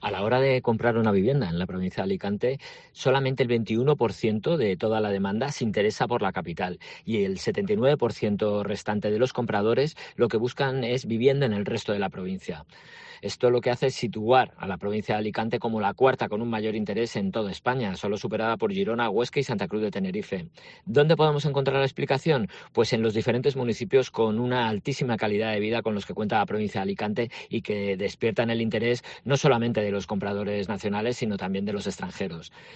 A la hora de comprar una vivienda en la provincia de Alicante, solamente el 21% de toda la demanda se interesa por la capital y el 79% restante de los compradores lo que buscan es vivienda en el resto de la provincia. Esto lo que hace es situar a la provincia de Alicante como la cuarta con un mayor interés en toda España, solo superada por Girona, Huesca y Santa Cruz de Tenerife. ¿Dónde podemos encontrar la explicación? Pues en los diferentes municipios con una altísima calidad de vida con los que cuenta la provincia de Alicante y que despiertan el interés no solamente de los compradores nacionales, sino también de los extranjeros.